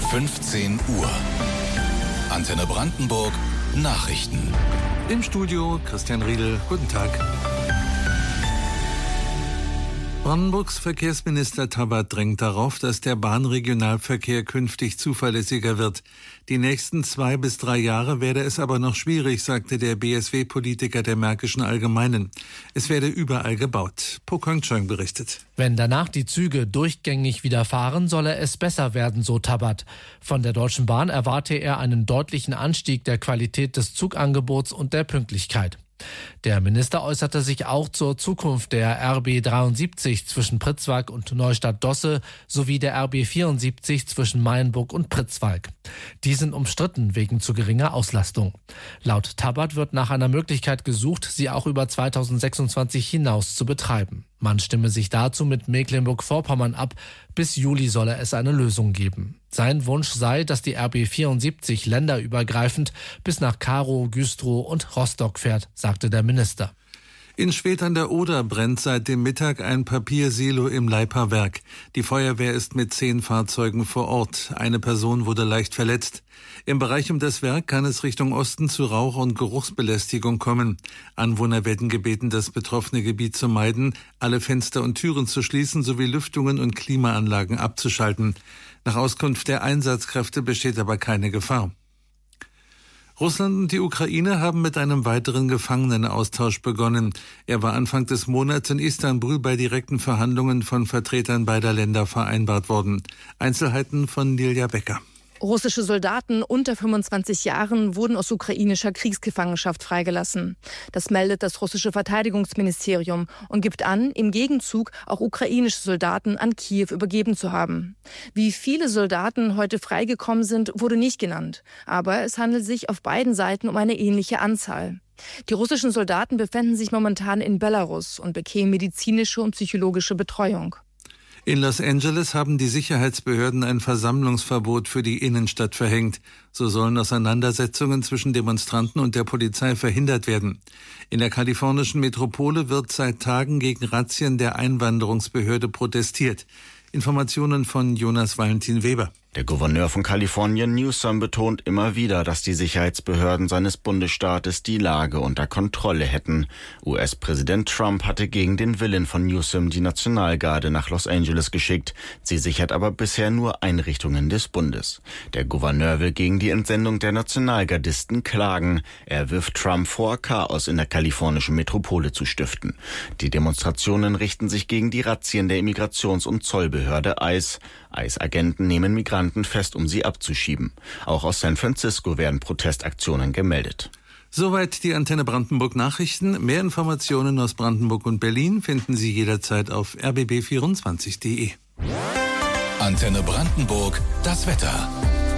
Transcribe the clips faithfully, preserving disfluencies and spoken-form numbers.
fünfzehn Uhr. Antenne Brandenburg Nachrichten. Im Studio Christian Riedel. Guten Tag. Brandenburgs Verkehrsminister Tabat drängt darauf, dass der Bahnregionalverkehr künftig zuverlässiger wird. Die nächsten zwei bis drei Jahre werde es aber noch schwierig, sagte der B S W-Politiker der Märkischen Allgemeinen. Es werde überall gebaut. Po Kong-Chang berichtet. Wenn danach die Züge durchgängig wieder fahren, solle es besser werden, so Tabat. Von der Deutschen Bahn erwarte er einen deutlichen Anstieg der Qualität des Zugangebots und der Pünktlichkeit. Der Minister äußerte sich auch zur Zukunft der R B dreiundsiebzig zwischen Pritzwalk und Neustadt-Dosse sowie der R B vierundsiebzig zwischen Mayenburg und Pritzwalk. Die sind umstritten wegen zu geringer Auslastung. Laut Tabat wird nach einer Möglichkeit gesucht, sie auch über zweitausendsechsundzwanzig hinaus zu betreiben. Man stimme sich dazu mit Mecklenburg-Vorpommern ab. Bis Juli solle es eine Lösung geben. Sein Wunsch sei, dass die R B vierundsiebzig länderübergreifend bis nach Karow, Güstrow und Rostock fährt, sagte der Minister. In Schwedt an der Oder brennt seit dem Mittag ein Papiersilo im Leiper Werk. Die Feuerwehr ist mit zehn Fahrzeugen vor Ort. Eine Person wurde leicht verletzt. Im Bereich um das Werk kann es Richtung Osten zu Rauch- und Geruchsbelästigung kommen. Anwohner werden gebeten, das betroffene Gebiet zu meiden, alle Fenster und Türen zu schließen sowie Lüftungen und Klimaanlagen abzuschalten. Nach Auskunft der Einsatzkräfte besteht aber keine Gefahr. Russland und die Ukraine haben mit einem weiteren Gefangenenaustausch begonnen. Er war Anfang des Monats in Istanbul bei direkten Verhandlungen von Vertretern beider Länder vereinbart worden. Einzelheiten von Nilja Becker. Russische Soldaten unter fünfundzwanzig Jahren wurden aus ukrainischer Kriegsgefangenschaft freigelassen. Das meldet das russische Verteidigungsministerium und gibt an, im Gegenzug auch ukrainische Soldaten an Kiew übergeben zu haben. Wie viele Soldaten heute freigekommen sind, wurde nicht genannt. Aber es handelt sich auf beiden Seiten um eine ähnliche Anzahl. Die russischen Soldaten befinden sich momentan in Belarus und bekämen medizinische und psychologische Betreuung. In Los Angeles haben die Sicherheitsbehörden ein Versammlungsverbot für die Innenstadt verhängt. So sollen Auseinandersetzungen zwischen Demonstranten und der Polizei verhindert werden. In der kalifornischen Metropole wird seit Tagen gegen Razzien der Einwanderungsbehörde protestiert. Informationen von Jonas Valentin Weber. Der Gouverneur von Kalifornien, Newsom, betont immer wieder, dass die Sicherheitsbehörden seines Bundesstaates die Lage unter Kontrolle hätten. U S-Präsident Trump hatte gegen den Willen von Newsom die Nationalgarde nach Los Angeles geschickt. Sie sichert aber bisher nur Einrichtungen des Bundes. Der Gouverneur will gegen die Entsendung der Nationalgardisten klagen. Er wirft Trump vor, Chaos in der kalifornischen Metropole zu stiften. Die Demonstrationen richten sich gegen die Razzien der Immigrations- und Zollbehörde ICE. ICE-Agenten nehmen Migranten fest, um sie abzuschieben. Auch aus San Francisco werden Protestaktionen gemeldet. Soweit die Antenne Brandenburg Nachrichten. Mehr Informationen aus Brandenburg und Berlin finden Sie jederzeit auf r b b vierundzwanzig punkt d e. Antenne Brandenburg, das Wetter.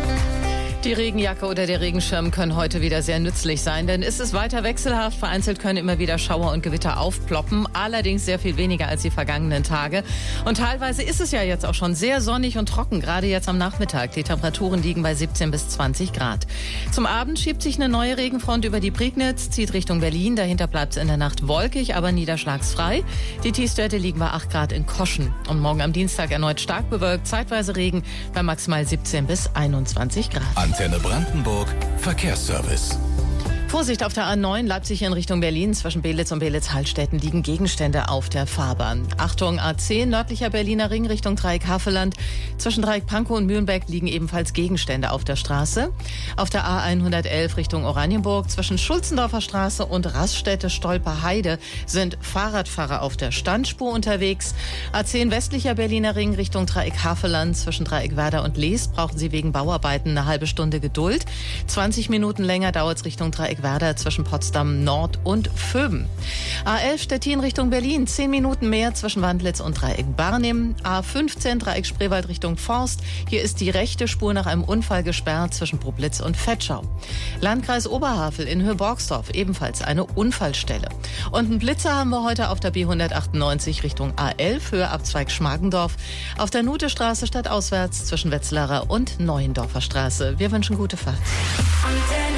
Die Regenjacke oder der Regenschirm können heute wieder sehr nützlich sein, denn es ist weiter wechselhaft. Vereinzelt können immer wieder Schauer und Gewitter aufploppen, allerdings sehr viel weniger als die vergangenen Tage. Und teilweise ist es ja jetzt auch schon sehr sonnig und trocken, gerade jetzt am Nachmittag. Die Temperaturen liegen bei siebzehn bis zwanzig Grad. Zum Abend schiebt sich eine neue Regenfront über die Prignitz, zieht Richtung Berlin. Dahinter bleibt es in der Nacht wolkig, aber niederschlagsfrei. Die Tiefstwerte liegen bei acht Grad in Koschen. Und morgen am Dienstag erneut stark bewölkt, zeitweise Regen bei maximal siebzehn bis einundzwanzig Grad. Antenne Brandenburg Verkehrsservice. Vorsicht auf der A neun Leipzig in Richtung Berlin. Zwischen Belitz und Belitz-Hallstätten liegen Gegenstände auf der Fahrbahn. Achtung, A zehn nördlicher Berliner Ring Richtung Dreieck Havelland. Zwischen Dreieck Pankow und Mühlenbeck liegen ebenfalls Gegenstände auf der Straße. Auf der A hundertelf Richtung Oranienburg zwischen Schulzendorfer Straße und Raststätte Stolper-Heide sind Fahrradfahrer auf der Standspur unterwegs. A zehn westlicher Berliner Ring Richtung Dreieck Havelland. Zwischen Dreieck Werder und Leest brauchen Sie wegen Bauarbeiten eine halbe Stunde Geduld. zwanzig Minuten länger dauert es Richtung Dreieck Werder zwischen Potsdam Nord und Vöben. A elf Stettin Richtung Berlin, zehn Minuten mehr zwischen Wandlitz und Dreieck Barnim. A fünfzehn Dreieck Spreewald Richtung Forst. Hier ist die rechte Spur nach einem Unfall gesperrt zwischen Problitz und Vetschau. Landkreis Oberhavel in Höhe-Borgsdorf, ebenfalls eine Unfallstelle. Und einen Blitzer haben wir heute auf der B hundertachtundneunzig Richtung A elf, Höhe Abzweig Schmargendorf. Auf der Nutestraße stadtauswärts zwischen Wetzlarer und Neuendorfer Straße. Wir wünschen gute Fahrt.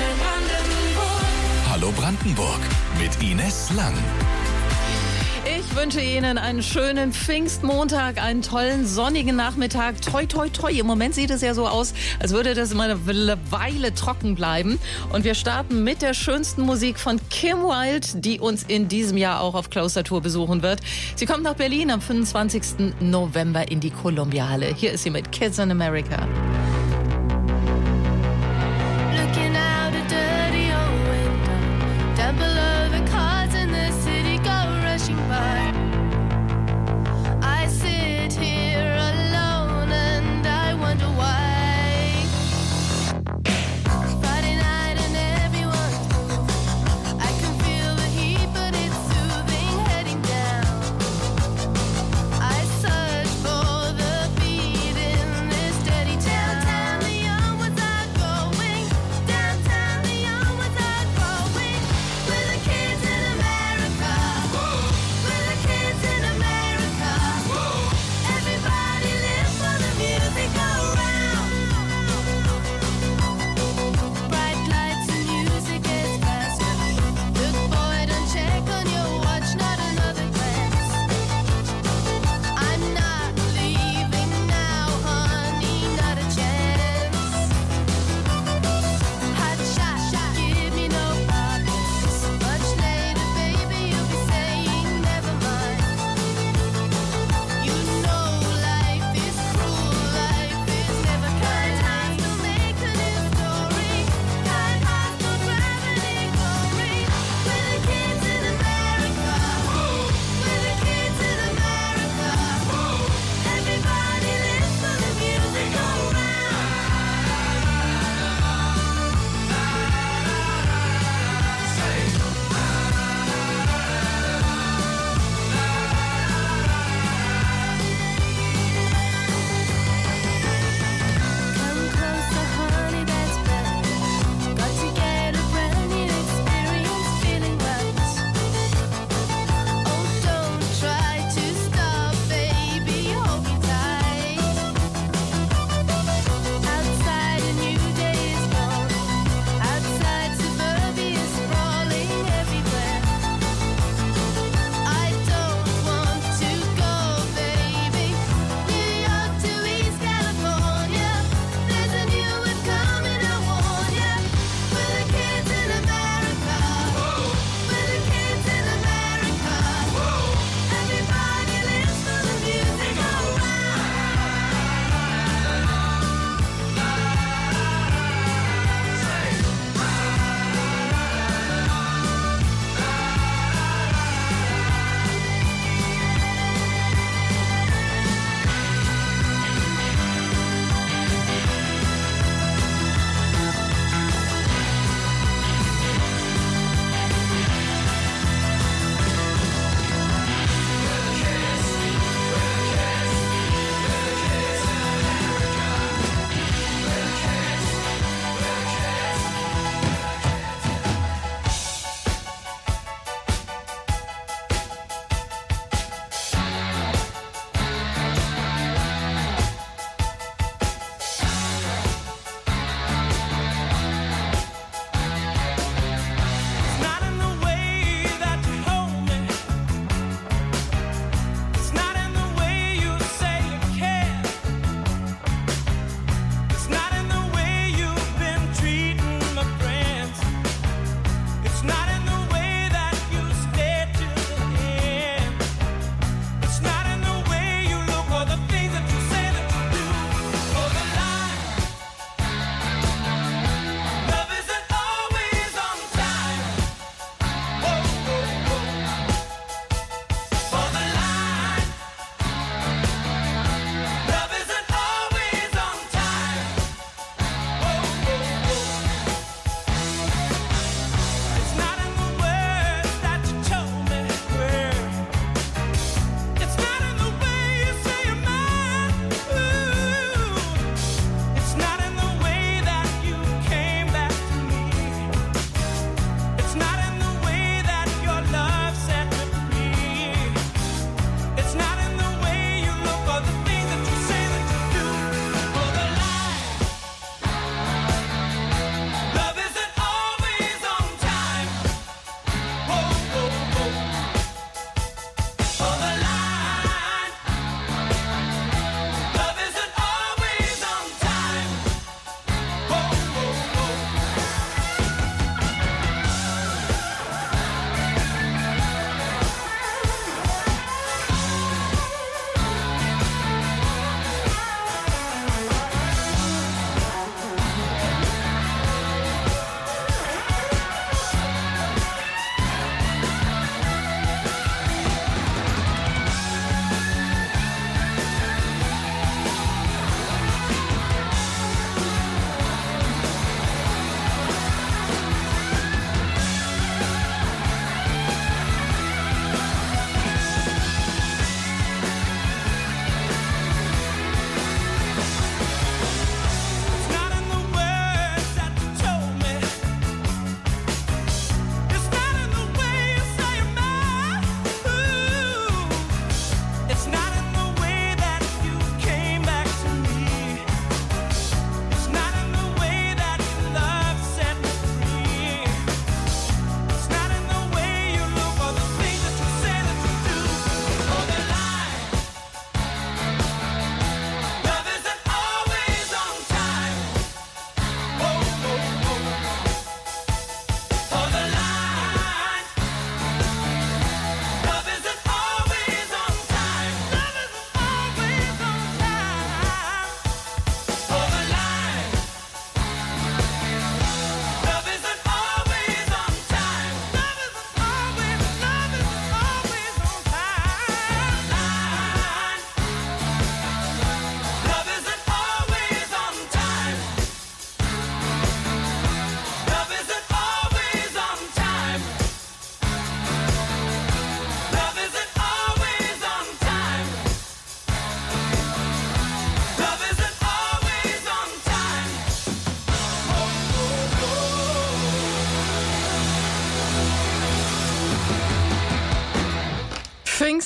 Hallo Brandenburg mit Ines Lang. Ich Ich wünsche Ihnen einen schönen Pfingstmontag, einen tollen sonnigen Nachmittag. Toi, toi, toi. Im Moment sieht es ja so aus, als würde das immer eine Weile trocken bleiben. Und wir starten mit der schönsten Musik von Kim Wilde, die uns in diesem Jahr auch auf Closer Tour besuchen wird. Sie kommt nach Berlin am fünfundzwanzigsten November in die Columbia Halle. Hier ist sie mit Kids in America. Looking out a dirty old window, down below the cars in the city go rushing by. I sit here alone and I wonder why. Friday night and everyone's moving. I can feel the heat but it's soothing heading down. I search for the beat in this dirty town.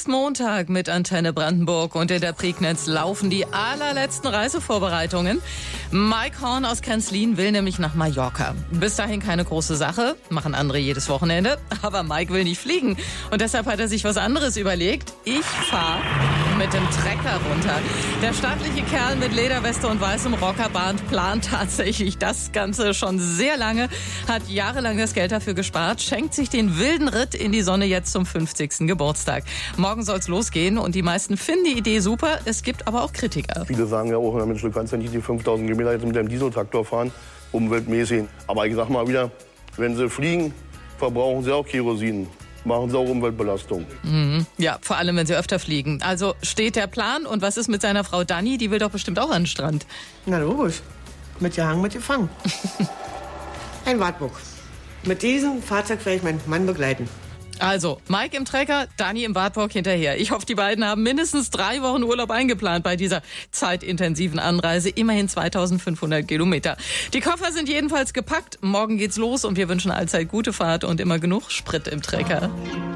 ist Montag mit Antenne Brandenburg und in der Prignitz laufen die allerletzten Reisevorbereitungen. Mike Horn aus Kenzlin will nämlich nach Mallorca. Bis dahin keine große Sache, machen andere jedes Wochenende. Aber Mike will nicht fliegen und deshalb hat er sich was anderes überlegt. Ich fahre mit dem Trecker runter. Der staatliche Kerl mit Lederweste und weißem Rockerband plant tatsächlich das Ganze schon sehr lange, hat jahrelang das Geld dafür gespart, schenkt sich den wilden Ritt in die Sonne jetzt zum fünfzigsten Geburtstag. Morgen soll's losgehen und die meisten finden die Idee super. Es gibt aber auch Kritiker. Viele sagen ja auch, Mensch, du kannst ja nicht die fünftausend Kilometer jetzt mit einem Dieseltraktor fahren, umweltmäßig. Aber ich sag mal wieder, wenn sie fliegen, verbrauchen sie auch Kerosin. Machen sie auch Umweltbelastung. Mhm. Ja, vor allem, wenn sie öfter fliegen. Also steht der Plan und was ist mit seiner Frau Dani? Die will doch bestimmt auch an den Strand. Na logisch. Mit gehangen, mit gefangen. Ein Wartburg. Mit diesem Fahrzeug werde ich meinen Mann begleiten. Also, Mike im Trecker, Dani im Wartburg hinterher. Ich hoffe, die beiden haben mindestens drei Wochen Urlaub eingeplant bei dieser zeitintensiven Anreise. Immerhin zweitausendfünfhundert Kilometer. Die Koffer sind jedenfalls gepackt. Morgen geht's los und wir wünschen allzeit gute Fahrt und immer genug Sprit im Trecker.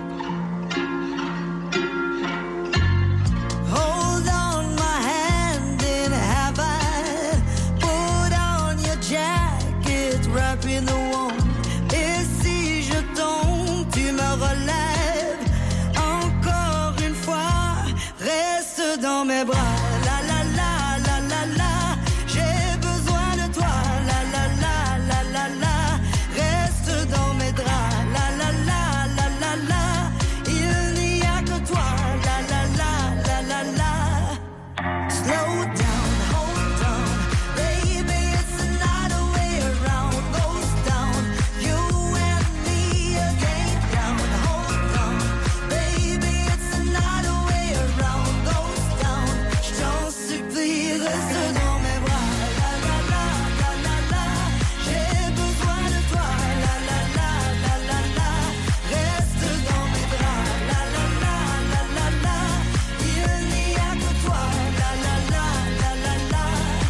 Dans mes bras, la la la la la la, j'ai besoin de toi, la la la la la la, reste dans mes draps, la la la la la la, il n'y a que toi, la la la la la la. Slow down, hold on, baby, it's another way around, goes down, you and me again, down, hold on, baby, it's another way around. J'en supplie, reste dans mes bras, la la la la la la, j'ai besoin de toi, la la la la la la, reste dans mes bras, la la la la la la, il n'y a que toi, la la la la la la.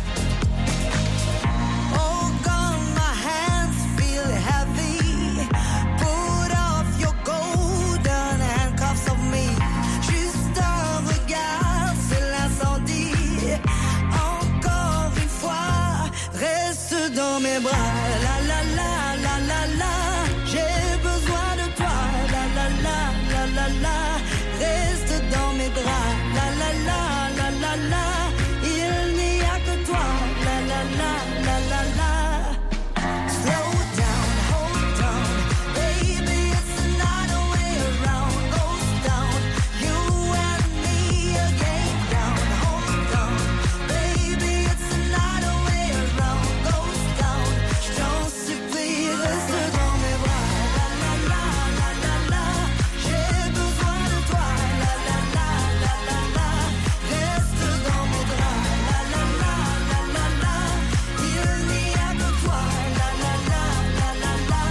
Oh God, my hands feel heavy, put off your golden handcuffs of me, juste un regard, c'est l'incendie. Encore une fois, reste dans mes bras, la la la la la la, j'ai besoin de toi, la la la la la la, reste dans mes draps, la la la la la la, il n'y a que toi, la la la la la la. Slow down, hold on, baby, it's another way around, goes down, you and me again, down, hold on, baby, it's another way around, goes down, j'en supplie, reste dans mes bras, la la la la la la, j'ai besoin de toi, la la la la la la, reste dans mes draps, la la la la la la, il n'y a que toi, la la la la la la.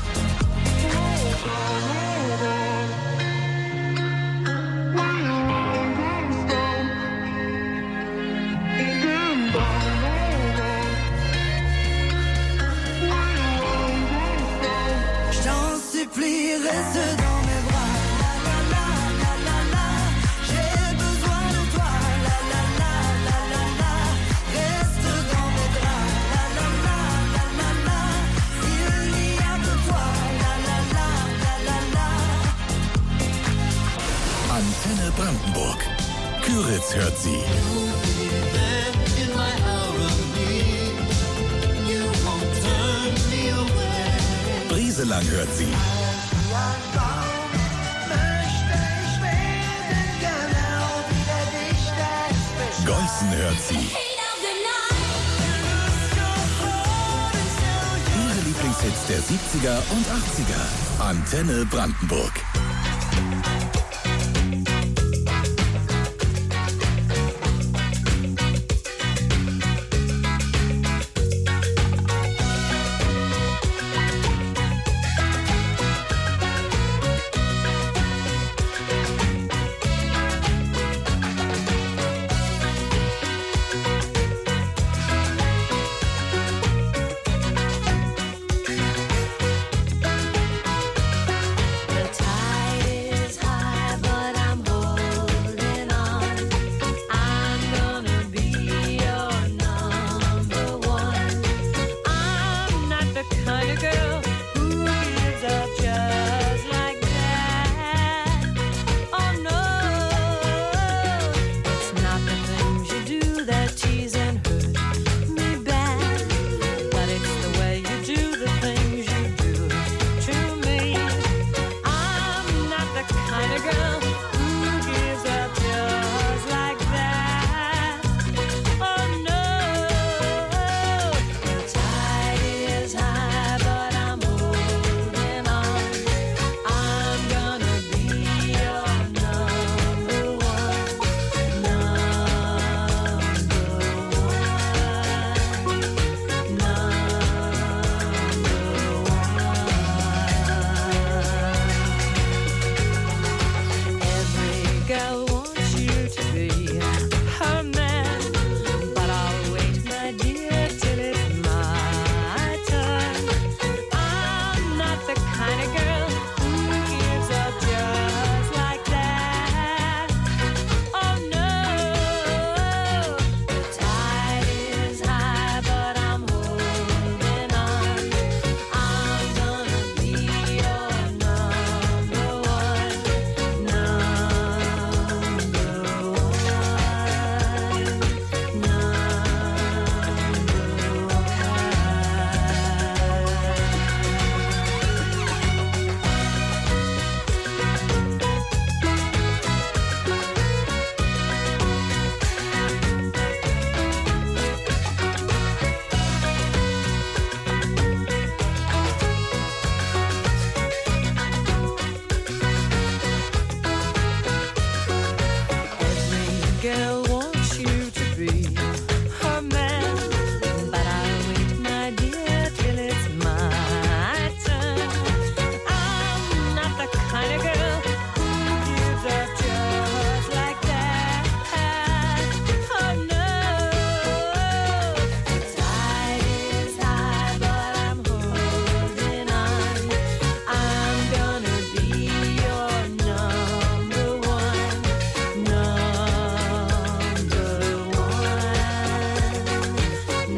J'en supplie, reste dans mes bras, la la la la la la, j'ai besoin de toi, la la la la la la, reste dans mes draps, la la la la la la, il n'y a que toi, la la la la la la. Antenne Brandenburg. Küritz hört sie. Brieselang hört sie. Geußen hört sie. Ihre Lieblingshits der siebziger und achtziger. Antenne Brandenburg. The time girl wants you to be her man, but I'll wait, my dear, till it's my turn. I'm not the kind of girl who gives up just like that. Oh no, the tide is high, but I'm holding on. I'm gonna be your number one, number one,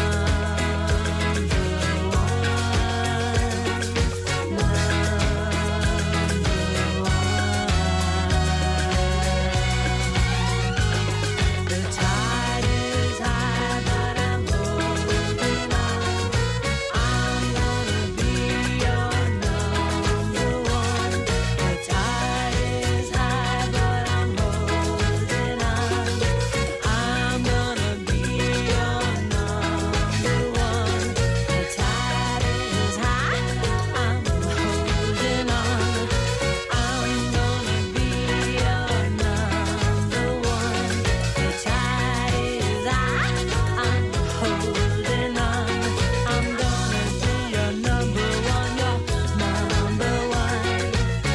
the tide is high, but I'm holding on. I'm gonna be your number one. The tide is high, but I'm holding on. I'm gonna be your number one. The tide is high, I'm holding on. I'm gonna be your number one. The tide is high, I'm holding on. I'm gonna be your number one, your number one.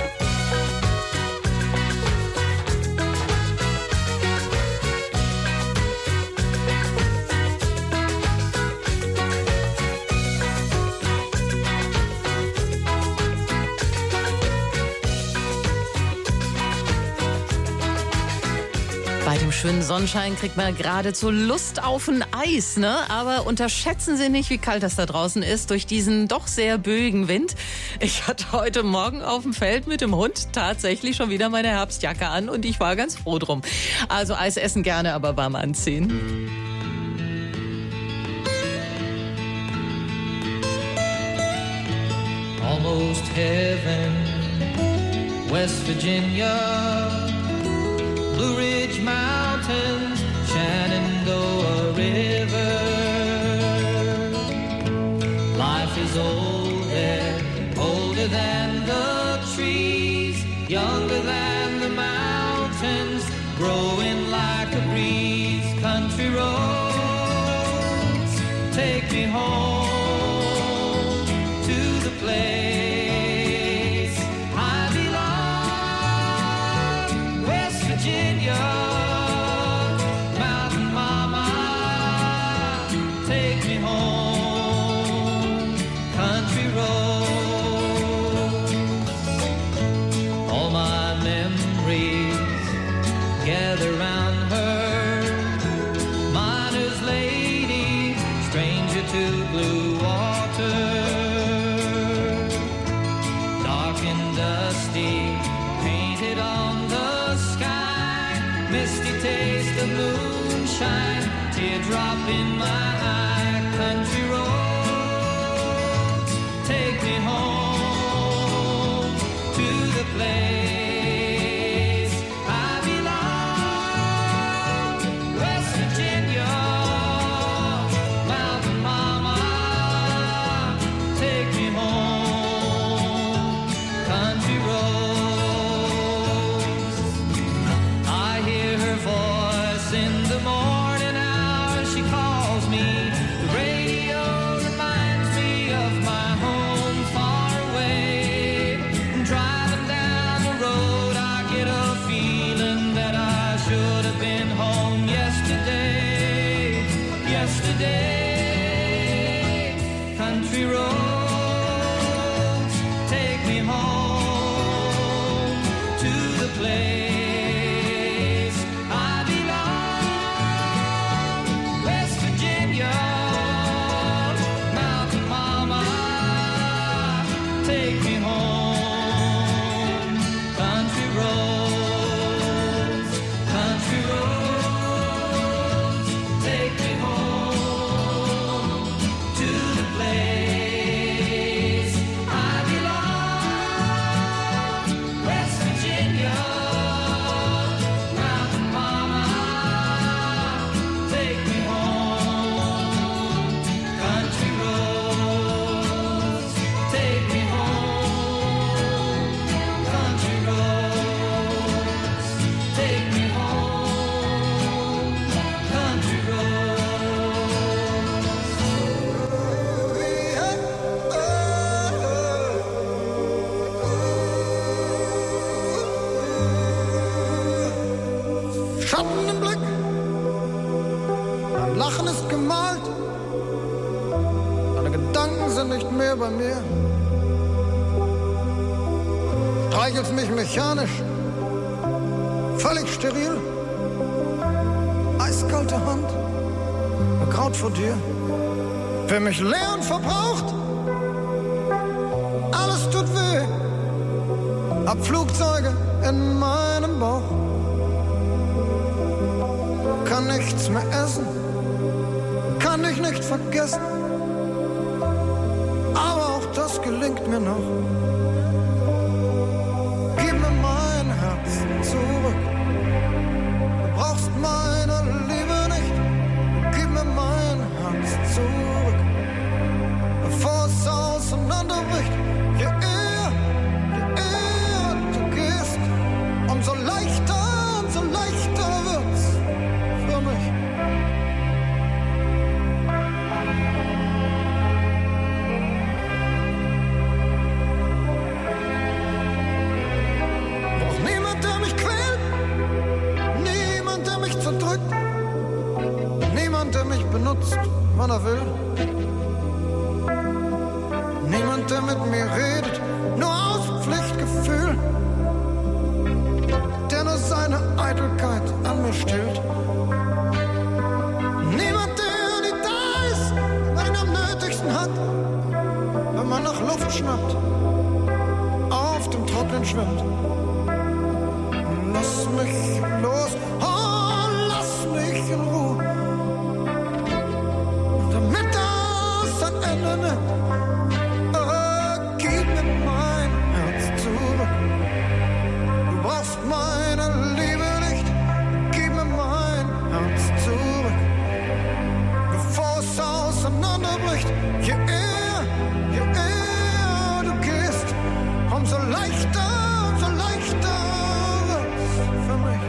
Bei dem schönen Sonnenschein kriegt man geradezu Lust auf ein Eis, ne? Aber unterschätzen Sie nicht, wie kalt das da draußen ist durch diesen doch sehr böigen Wind. Ich hatte heute Morgen auf dem Feld mit dem Hund tatsächlich schon wieder meine Herbstjacke an und ich war ganz froh drum. Also Eis essen gerne, aber warm anziehen. Almost heaven, West Virginia, Blue Ridge Mountains, Shenandoah River. Life is old there, older than the trees, younger than the mountains, growing like a breeze. Country roads, take me home to the place I belong. West Virginia, Mountain Mama, take me home. Country roads, all my memories gather round her. Miner's lady, stranger to blue water. Dark and dusty, painted on the sky. Misty taste of moonshine, teardrop in my eye. Country roads, take me home to the place I belong. West Virginia, Mountain Mama, take me home. Country roads, I hear her voice in the morning hour. She calls me. The radio reminds me of my home far away. Driving down the road, I get a feeling that I should have been home yesterday. Yesterday, country roads, take me home to the place I belong. West Virginia, Mountain Mama, take me home. Country roads, country roads, take me home to the place I belong. West Virginia, Blick, dein Lachen ist gemalt, deine Gedanken sind nicht mehr bei mir. Streichelst mich mechanisch, völlig steril, eiskalte Hand, begraut vor dir. Für mich leer und verbraucht, alles tut weh. Hab Flugzeuge in meinem Bauch, kann nichts mehr essen, kann dich nicht vergessen, aber auch das gelingt mir noch. Gib mir mein Herz zurück, du brauchst meine Liebe nicht. Gib mir mein Herz zurück, bevor es auseinanderbricht. Je eher, je eher du gehst, umso leichter, umso leichter wird's für mich. Braucht niemand, der mich quält, niemand, der mich zerdrückt, niemand, der mich benutzt, wann er will. Niemand, der mit mir redet, nur aus Pflichtgefühl, der nur seine Eitelkeit an mir stillt. Niemand, der nicht da ist, wenn ihn am nötigsten hat, wenn man nach Luft schnappt, auf dem Trocknen schwimmt. Lass mich los, oh, lass mich in Ruhe, damit das ein Ende nimmt. Meine Liebe nicht, gib mir mein Herz zurück, bevor es auseinanderbricht. Je eher, je eher du gehst, umso leichter, umso leichter wird's für mich.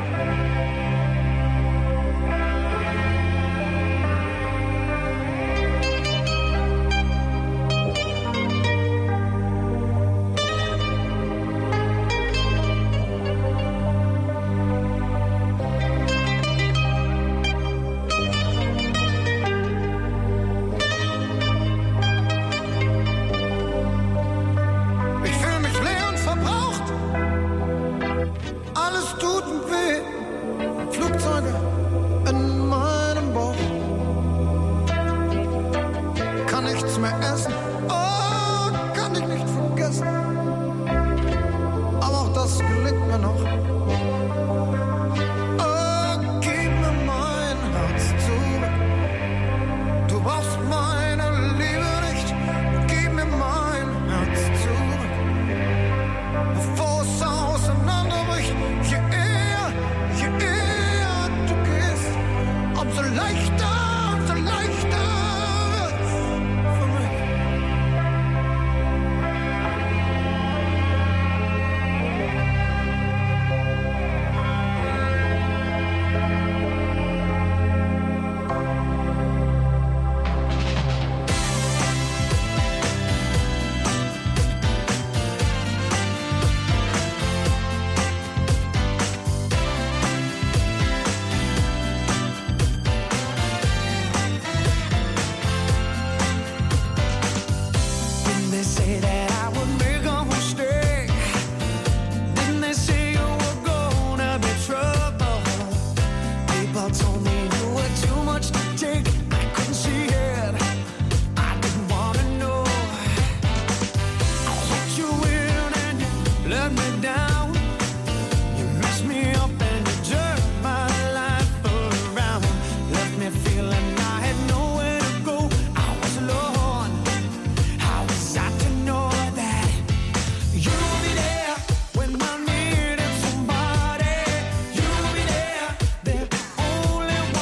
Only one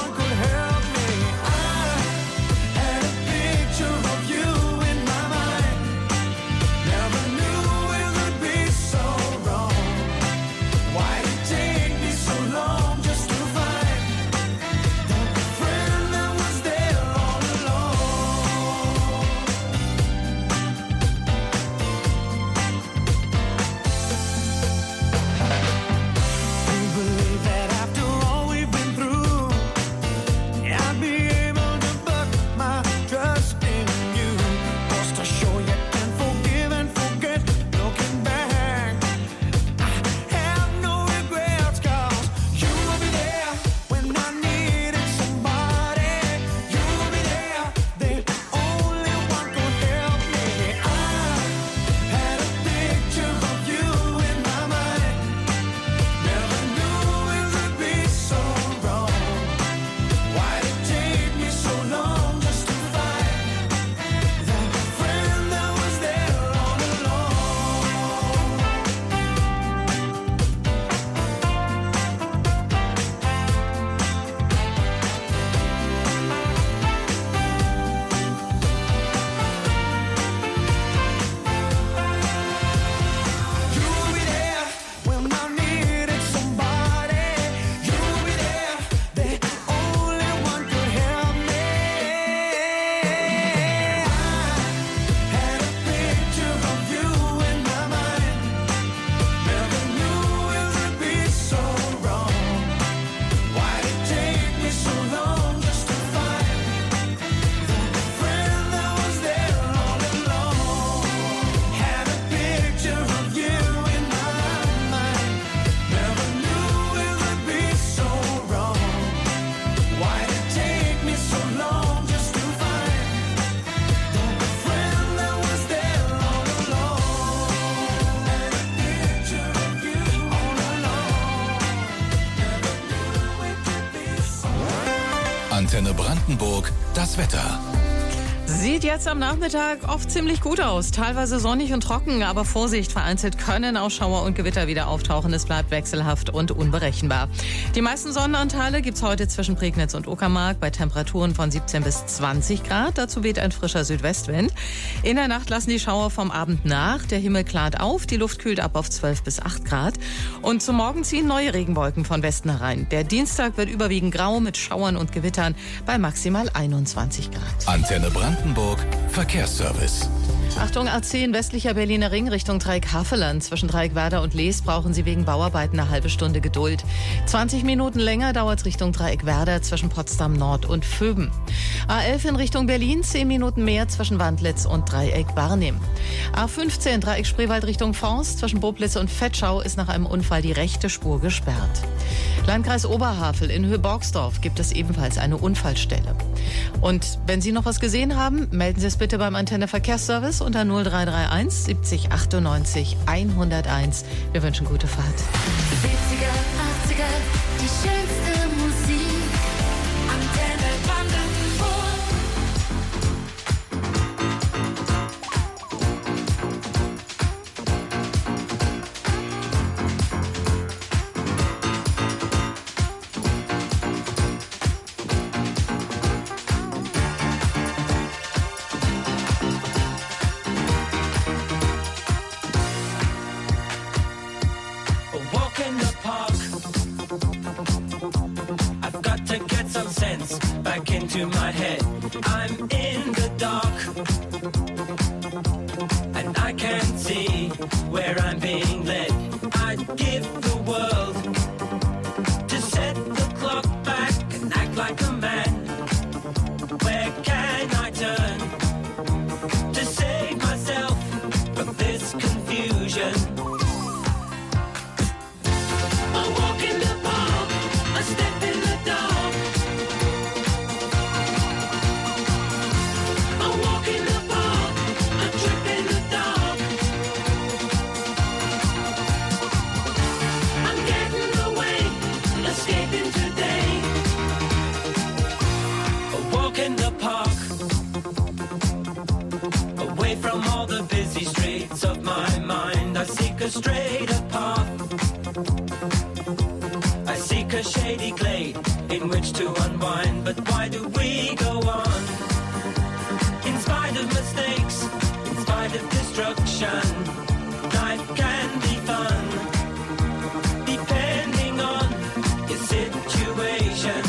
Antenne Brandenburg, das Wetter. Sieht jetzt am Nachmittag oft ziemlich gut aus. Teilweise sonnig und trocken, aber Vorsicht, vereinzelt können auch Schauer und Gewitter wieder auftauchen. Es bleibt wechselhaft und unberechenbar. Die meisten Sonnenanteile gibt's heute zwischen Prignitz und Uckermark bei Temperaturen von siebzehn bis zwanzig Grad. Dazu weht ein frischer Südwestwind. In der Nacht lassen die Schauer vom Abend nach. Der Himmel klart auf, die Luft kühlt ab auf zwölf bis acht Grad. Und zum Morgen ziehen neue Regenwolken von Westen herein. Der Dienstag wird überwiegend grau mit Schauern und Gewittern bei maximal einundzwanzig Grad. Antenne Brandenburg, Verkehrsservice. Achtung, A zehn, westlicher Berliner Ring Richtung Dreieck-Havelland. Zwischen Dreieck-Werder und Lees brauchen Sie wegen Bauarbeiten eine halbe Stunde Geduld. zwanzig Minuten länger dauert es Richtung Dreieck-Werder zwischen Potsdam Nord und Vöben. A elf in Richtung Berlin, zehn Minuten mehr zwischen Wandlitz und Dreieck-Barnim. A fünfzehn, Dreieck-Spreewald Richtung Forst. Zwischen Boblitz und Vetschau ist nach einem Unfall die rechte Spur gesperrt. Landkreis Oberhavel in Höhe-Borgsdorf gibt es ebenfalls eine Unfallstelle. Und wenn Sie noch was gesehen haben, melden Sie es bitte beim Antenne Verkehrsservice unter null drei drei eins siebzig achtundneunzig hunderteins. Wir wünschen gute Fahrt. siebziger, achtziger, die schönste Musik. Antenne Brandenburg. Walk in the park. I've got to get some sense back into my head. I'm in the dark, and I can't see where I'm being led. I'd give the world to set the clock back and act like a man. Where can I turn to save myself from this confusion? A walk in the park, a step in the dark. A walk in the park, a trip in the dark. I'm getting away, escaping today. A walk in the park, away from all the busy streets of my mind. I seek a straighter path. I seek a shady glade in which to unwind. But why do we go on? In spite of mistakes, in spite of destruction, life can be fun, depending on your situation.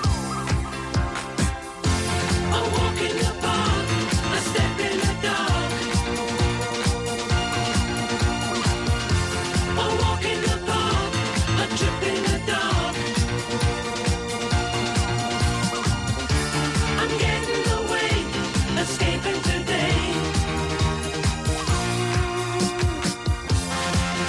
A walk in the park, a step in the dark. A walk in the park, a trip in the dark. I'm getting away, escaping today.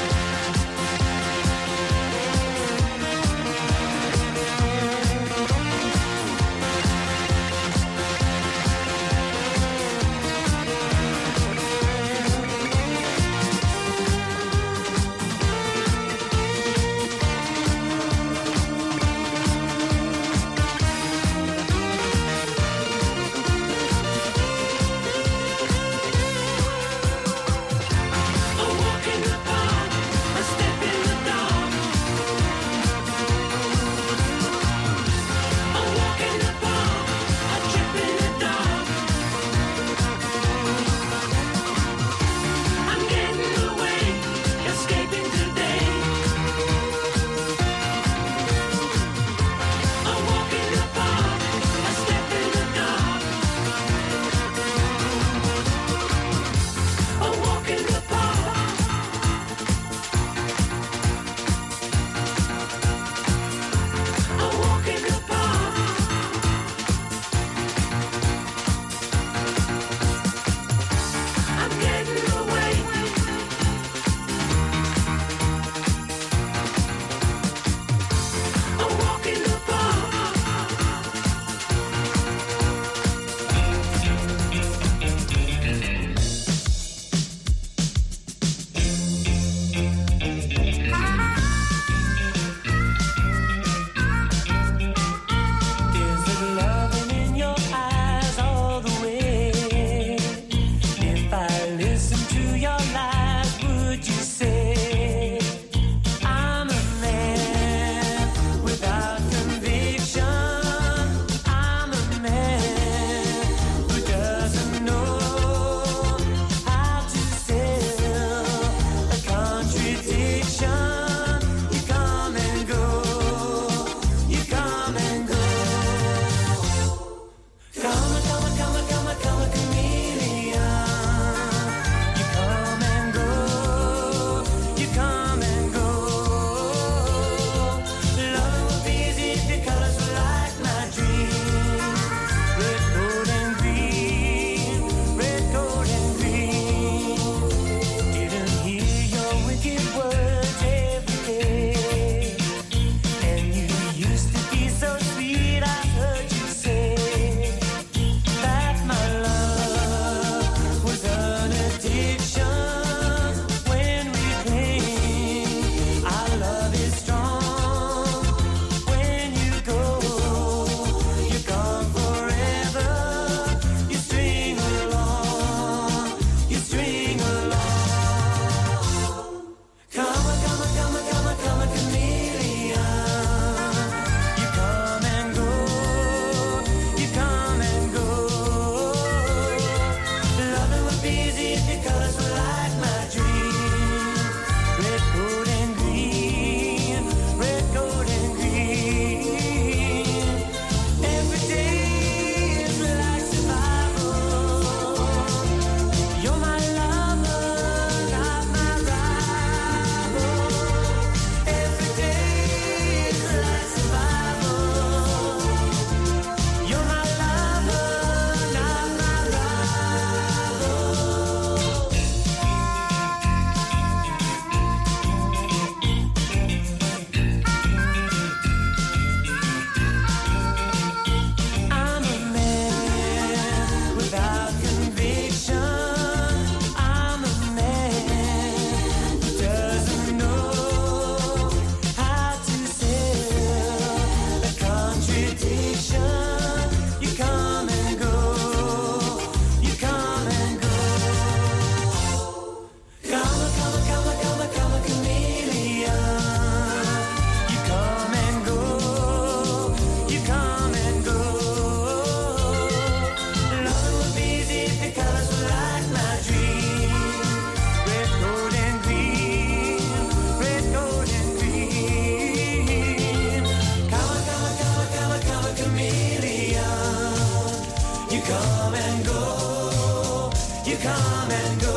come and go.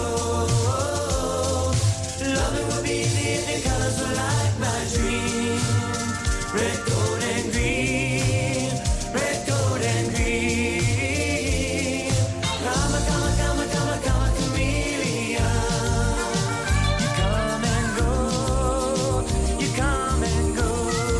Loving would be easy if your colors were like my dream. Red, gold, and green. Red, gold, and green. Come a, come a, come a, come a, come a chameleon. You come and go. You come and go.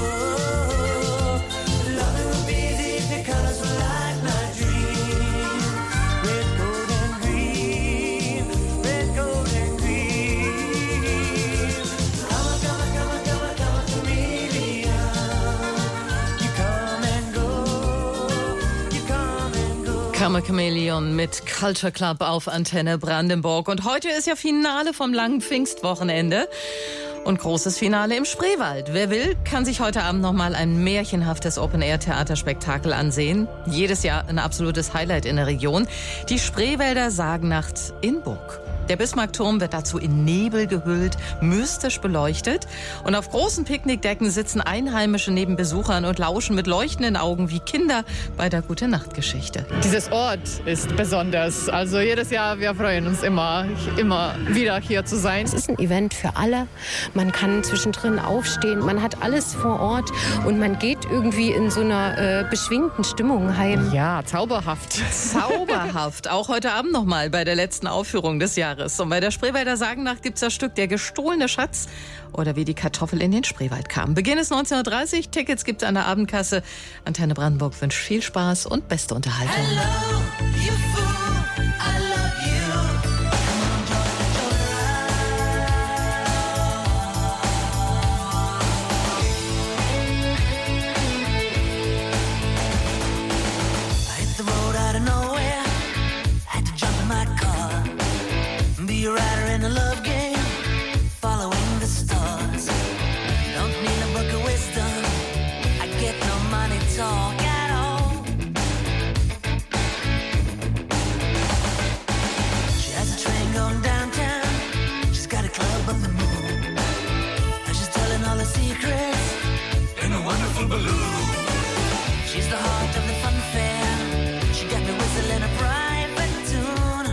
Loving would be easy if your colors were like my dream. Red, gold, and green. Red, gold, and green. Come a, come a, come a, come a, come a chameleon. You come and go. You come and go. Karma Chameleon mit Culture Club auf Antenne Brandenburg. Und heute ist ja Finale vom langen Pfingstwochenende. Und großes Finale im Spreewald. Wer will, kann sich heute Abend nochmal ein märchenhaftes Open-Air-Theaterspektakel ansehen. Jedes Jahr ein absolutes Highlight in der Region. Die Spreewälder Sagennacht in Burg. Der Bismarckturm wird dazu in Nebel gehüllt, mystisch beleuchtet. Und auf großen Picknickdecken sitzen Einheimische neben Besuchern und lauschen mit leuchtenden Augen wie Kinder bei der Gute-Nacht-Geschichte. Dieses Ort ist besonders. Also jedes Jahr, wir freuen uns immer, immer wieder hier zu sein. Es ist ein Event für alle. Man kann zwischendrin aufstehen. Man hat alles vor Ort und man geht irgendwie in so einer äh, beschwingten Stimmung heim. Ja, zauberhaft. Zauberhaft. Auch heute Abend nochmal bei der letzten Aufführung des Jahres. Und bei der Spreewälder Sagennacht gibt es das Stück Der gestohlene Schatz oder wie die Kartoffel in den Spreewald kam. Beginn ist neunzehn Uhr dreißig. Tickets gibt es an der Abendkasse. Antenne Brandenburg wünscht viel Spaß und beste Unterhaltung. Hello, you fool, I love you. Come on, join the joyride. I hit the road out of nowhere. Had to jump in my car. Be a rider in a love game. Following the stars. Don't need a book of wisdom. I get no money talk at all. She has a train going downtown. She's got a club on the moon. And she's telling all her secrets in a wonderful balloon. She's the heart of the fun fair. She got me whistling a private tune.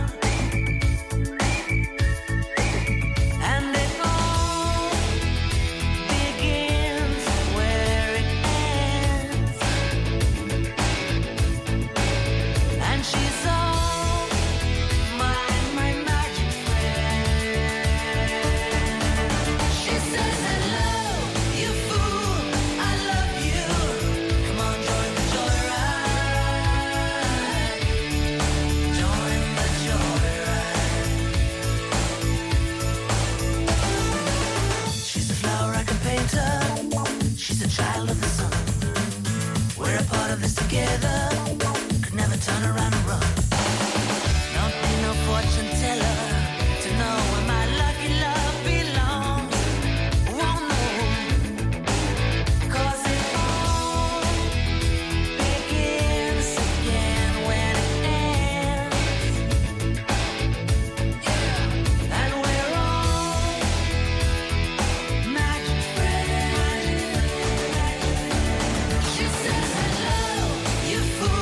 And it all begins where it ends. And she's all my, my magic friend. She says, hello, you fool, I love you. Come on, join the joyride. Join the joyride. She's a flower I can paint her. She's a child of the sun. We're a part of this together. Could never turn around and run. Don't need no fortune teller to know where my lucky love belongs. Won't know. 'Cause it all begins again when it ends. Yeah. And we're all magic friends. She says, hello, you fool.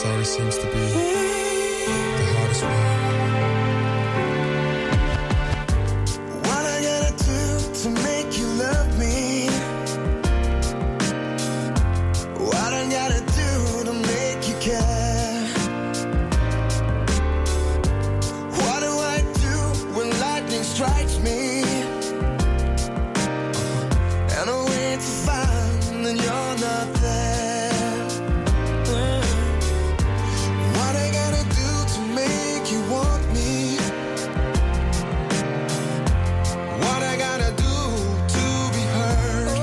Sorry seems to be the hardest word. What I gotta do to make you love me? What I gotta do to make you care? What do I do when lightning strikes me? And I wait to find that you're not there. What I gotta do to make you want me? What I gotta do to be heard?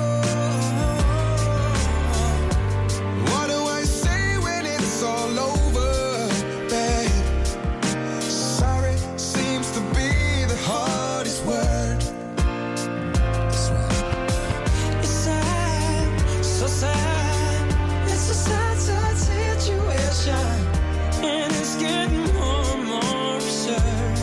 What do I say when it's all over, babe? Sorry seems to be the hardest word. That's right. It's sad, so sad. It's a sad, sad situation, and it's getting more and more absurd.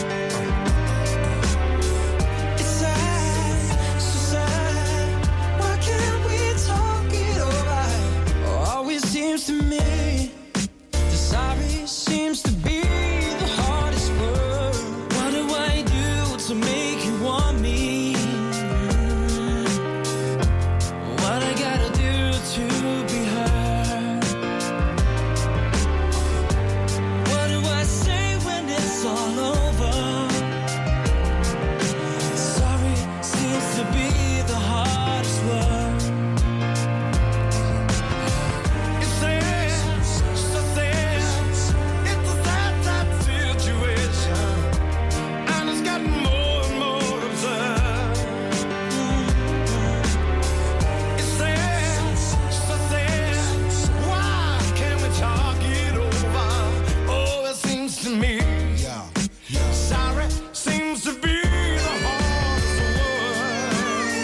It's sad, so sad. Why can't we talk it over? Always seems to me the sorry seems to be the hardest word. What do I do to make you want me? What I gotta do to be heard? What do I say when it's all over? Sorry seems to be the hardest word. It's sad, so sad. It's a sad, sad situation, and it's getting more and more absurd. It's sad, so sad. Why can't we talk it over? Oh, it seems to me, sorry seems to be the hardest word.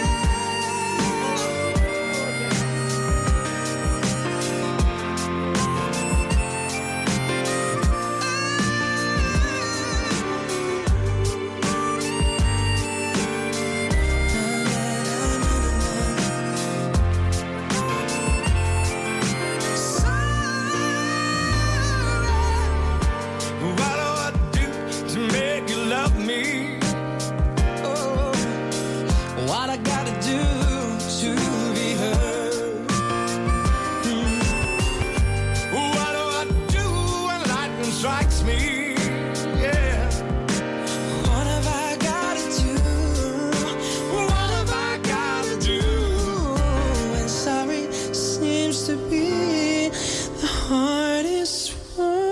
What do I do to make you love me? Oh, what I gotta do to be heard? Hmm. What do I do when lightning strikes me? Yeah. What have I gotta do? What have I gotta do? And sorry seems to be the hardest word.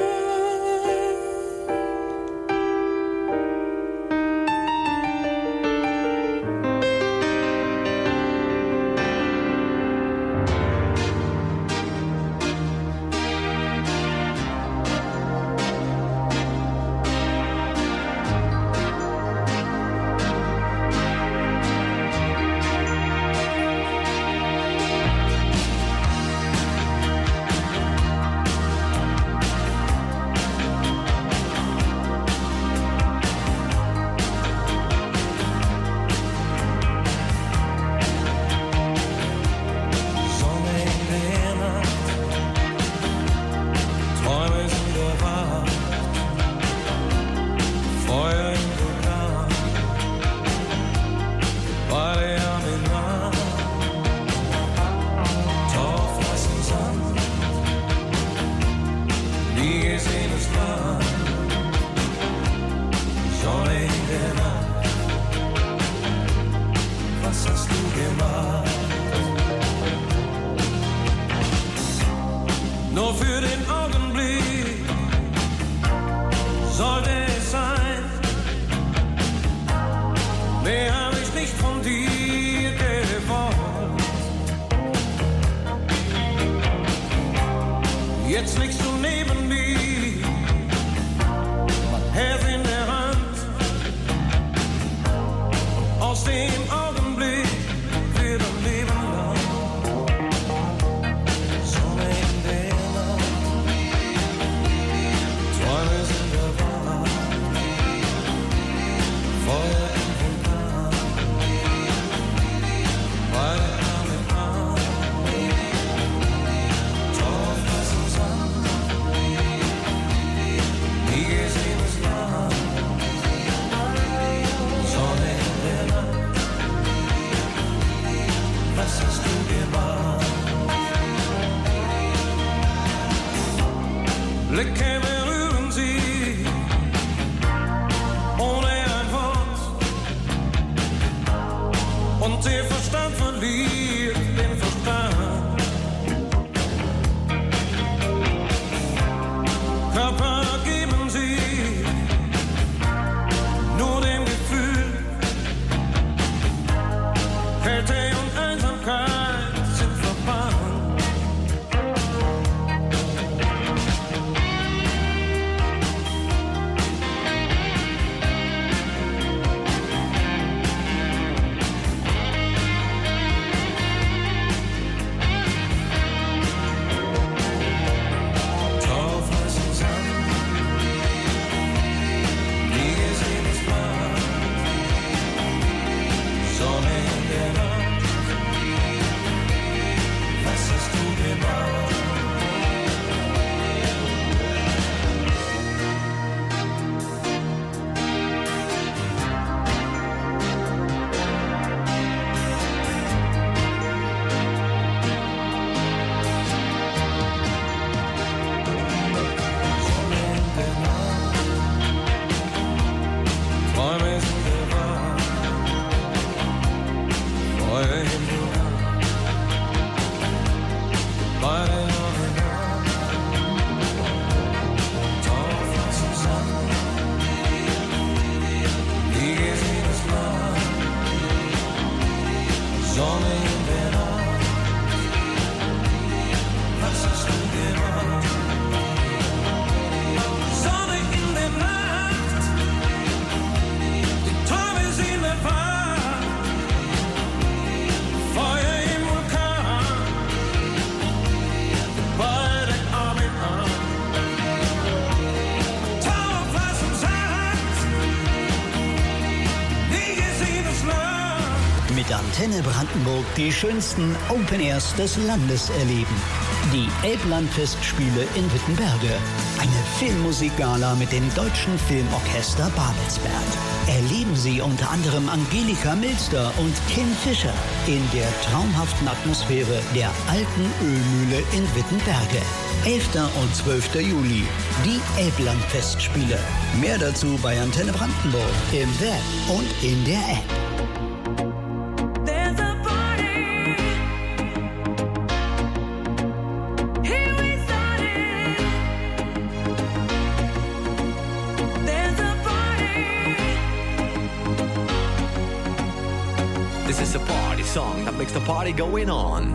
Sonne in der Nacht, Träume sind erwacht, Feuer im Vulkan, Balearen in Nacht, Torflass im Sand, nie gesehenes Land. Sonne in der Nacht, was hast du gemacht? Nur für den Augenblick sollte es sein. Mehr hab ich nicht von dir gewollt. Jetzt liegst du neben mir, mein Herz in der Hand. Aus dem Augenblick wird ein Leben lang. Sonne in der Nacht, Träume sind erwacht, Feuer im Vulkan, beide Arme in Arm, Torflass im Sand. Blicke berühren sie, ohne ein Wort. Und ihr Verstand verliert den Verstand. Körper geben sie nur dem Gefühl. Kälte und Einsamkeit sind verbannt. Antenne Brandenburg die schönsten Open Airs des Landes erleben. Die Elblandfestspiele in Wittenberge. Eine Filmmusikgala mit dem Deutschen Filmorchester Babelsberg. Erleben Sie unter anderem Angelika Milster und Kim Fischer in der traumhaften Atmosphäre der alten Ölmühle in Wittenberge. elfter und zwölfter Juli. Die Elblandfestspiele. Mehr dazu bei Antenne Brandenburg im Web und in der App. This is a party song that makes the party going on.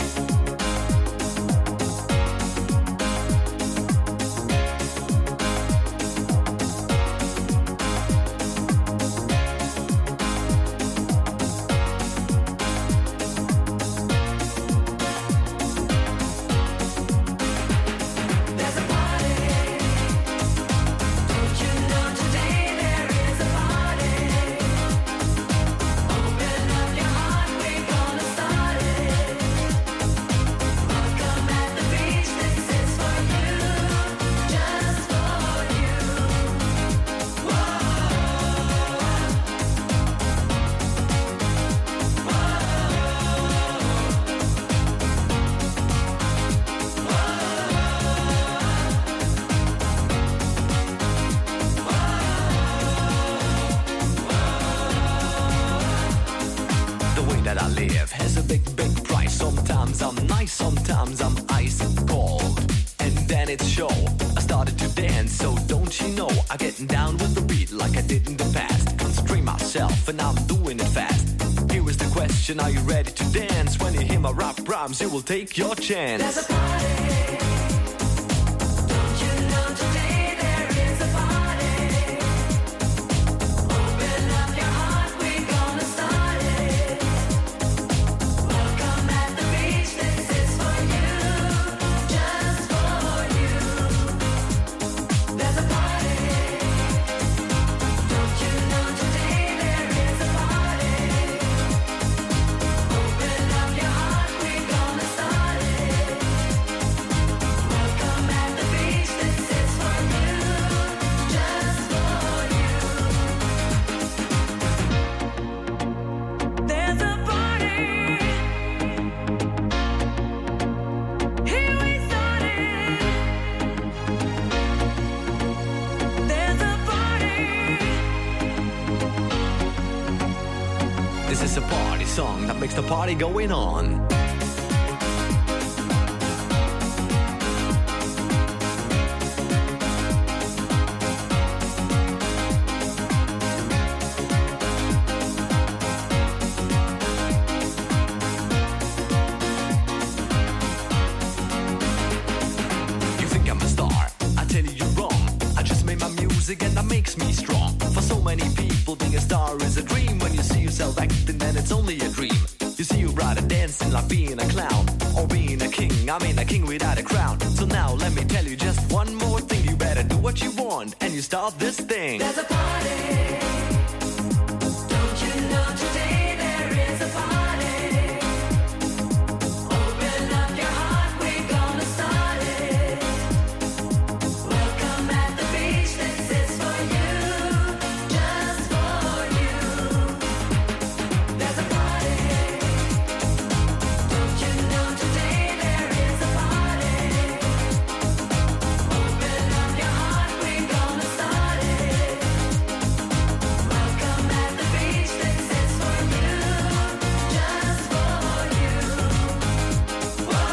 Sometimes I'm ice cold, and then it's show. I started to dance, so don't you know? I get down with the beat like I did in the past. Constrain myself, and I'm doing it fast. Here is the question: are you ready to dance? When you hear my rap rhymes, you will take your chance. There's a party. Don't you know today there is a party? Open up your heart, we're gonna start it. Welcome at the beach, this is for you, just for you. There's a party. Don't you know today there is a party? Open up your heart, we're gonna start it. is a party song that makes the party going on. And that makes me strong. For so many people, being a star is a dream. When you see yourself acting, then it's only a dream. You see your brother dancing like being a clown, or being a king. I mean a king without a crown. So now let me tell you just one more thing. You better do what you want, and you start this thing. There's a party. Don't you know today there is a party? Open up your heart, we're gonna start it. Welcome at the beach, this is for you, just for you. There's a party. Don't you know today there is a party? Open up your heart, we're gonna start it. Welcome at the beach, this is for you, just for you. Whoa,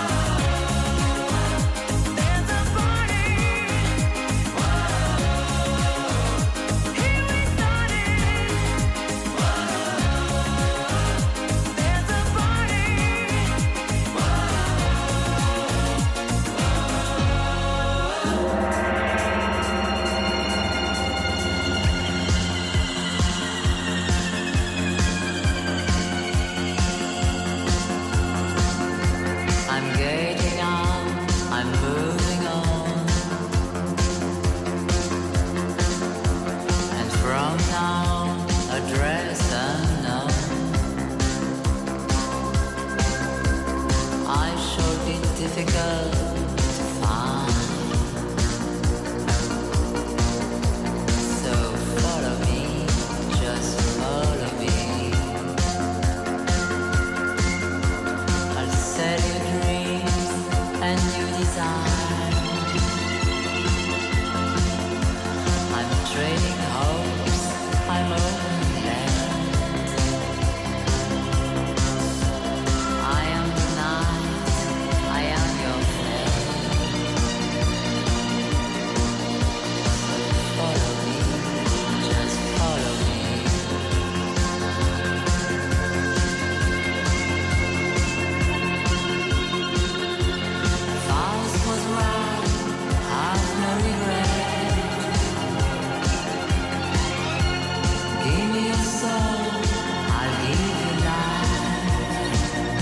there's a party. Whoa, here we started. Whoa, there's a party. I'm getting on, I'm moving on, and from now address unknown. I shall be difficult to find, so follow me, just follow me. I'll set your dreams and new desire. I'm trading hopes, I'm open land. I am the night, I am your friend. Follow me, just follow me. Vows was right, have no regret. Give me your soul, I'll give you life,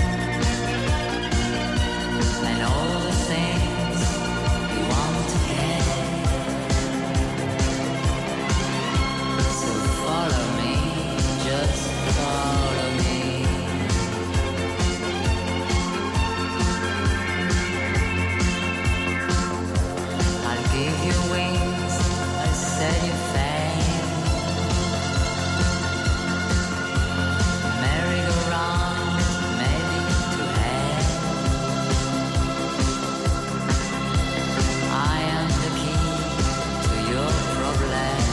and all the things you want to get. So follow me, just follow me. I'll give you wings, I'll set you free. Merry-go-round, maybe to hell. I am the key to your problem.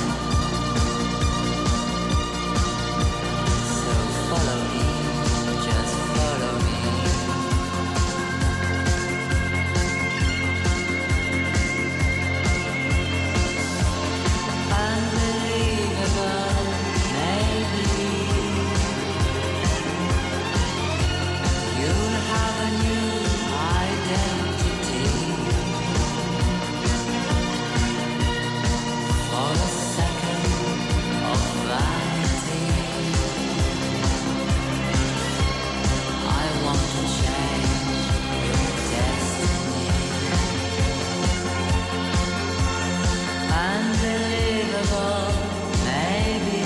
So follow me, just follow me. Unbelievable, maybe you'll have a new identity. For the second of vanity, I want to change your destiny. Unbelievable, maybe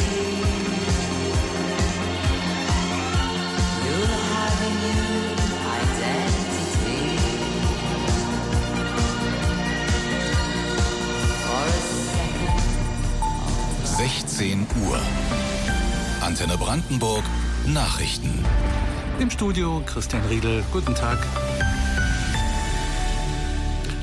you'll have a new identity. For a second. sechzehn Uhr. Antenne Brandenburg. Nachrichten. Im Studio Christian Riedel. Guten Tag.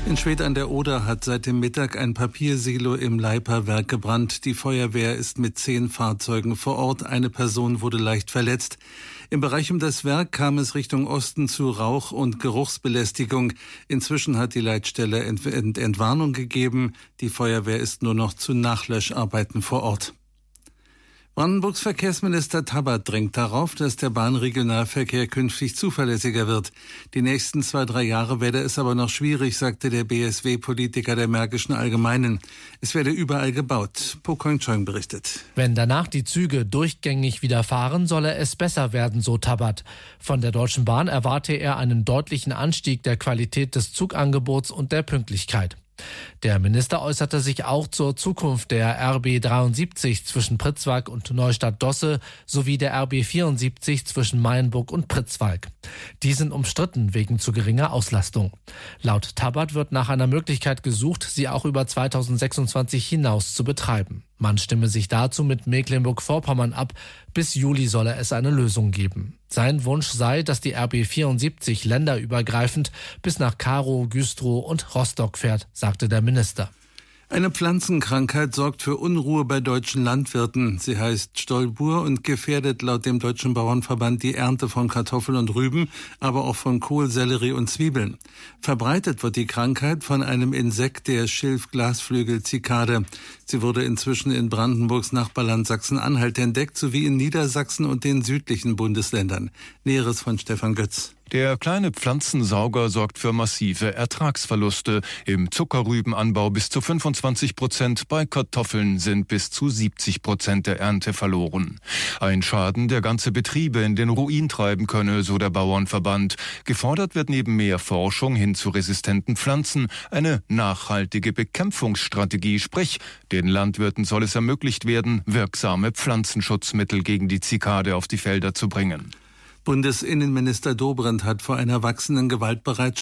In Schwedt an der Oder hat seit dem Mittag ein Papiersilo im Leiper Werk gebrannt. Die Feuerwehr ist mit zehn Fahrzeugen vor Ort. Eine Person wurde leicht verletzt. Im Bereich um das Werk kam es Richtung Osten zu Rauch- und Geruchsbelästigung. Inzwischen hat die Leitstelle Ent- Ent- Entwarnung gegeben. Die Feuerwehr ist nur noch zu Nachlöscharbeiten vor Ort. Brandenburgs Verkehrsminister Tabbert drängt darauf, dass der Bahnregionalverkehr künftig zuverlässiger wird. Die nächsten zwei, drei Jahre werde es aber noch schwierig, sagte der B S W-Politiker der Märkischen Allgemeinen. Es werde überall gebaut. Po Koing-Chong berichtet. Wenn danach die Züge durchgängig wieder fahren, solle es besser werden, so Tabbert. Von der Deutschen Bahn erwarte er einen deutlichen Anstieg der Qualität des Zugangebots und der Pünktlichkeit. Der Minister äußerte sich auch zur Zukunft der R B dreiundsiebzig zwischen Pritzwalk und Neustadt-Dosse sowie der R B vierundsiebzig zwischen Mayenburg und Pritzwalk. Die sind umstritten wegen zu geringer Auslastung. Laut Tabbert wird nach einer Möglichkeit gesucht, sie auch über zweitausendsechsundzwanzig hinaus zu betreiben. Man stimme sich dazu mit Mecklenburg-Vorpommern ab. Bis Juli solle es eine Lösung geben. Sein Wunsch sei, dass die R B vierundsiebzig länderübergreifend bis nach Karow, Güstrow und Rostock fährt, sagte der Minister. Eine Pflanzenkrankheit sorgt für Unruhe bei deutschen Landwirten. Sie heißt Stolbur und gefährdet laut dem Deutschen Bauernverband die Ernte von Kartoffeln und Rüben, aber auch von Kohl, Sellerie und Zwiebeln. Verbreitet wird die Krankheit von einem Insekt der Schilf-Glasflügel-Zikade. Sie wurde inzwischen in Brandenburgs Nachbarland Sachsen-Anhalt entdeckt, sowie in Niedersachsen und den südlichen Bundesländern. Näheres von Stefan Götz. Der kleine Pflanzensauger sorgt für massive Ertragsverluste. Im Zuckerrübenanbau bis zu fünfundzwanzig Prozent, bei Kartoffeln sind bis zu siebzig Prozent der Ernte verloren. Ein Schaden, der ganze Betriebe in den Ruin treiben könne, so der Bauernverband. Gefordert wird neben mehr Forschung hin zu resistenten Pflanzen eine nachhaltige Bekämpfungsstrategie, sprich, den Landwirten soll es ermöglicht werden, wirksame Pflanzenschutzmittel gegen die Zikade auf die Felder zu bringen. Bundesinnenminister Dobrindt hat vor einer wachsenden Gewaltbereitschaft